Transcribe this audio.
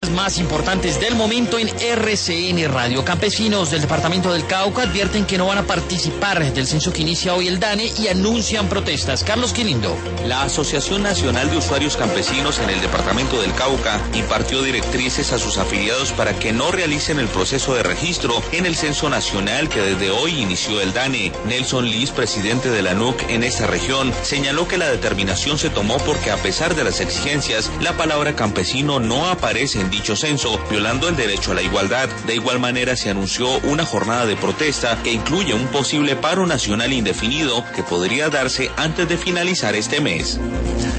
Más importantes del momento en RCN Radio. Campesinos del departamento del Cauca advierten que no van a participar del censo que inicia hoy el DANE y anuncian protestas. Carlos Quilindo. La Asociación Nacional de Usuarios Campesinos en el departamento del Cauca impartió directrices a sus afiliados para que no realicen el proceso de registro en el censo nacional que desde hoy inició el DANE. Nelson Liz, presidente de la NUC en esta región, señaló que la determinación se tomó porque a pesar de las exigencias, la palabra campesino no aparece en dicho censo, violando el derecho a la igualdad. De igual manera se anunció una jornada de protesta que incluye un posible paro nacional indefinido que podría darse antes de finalizar este mes.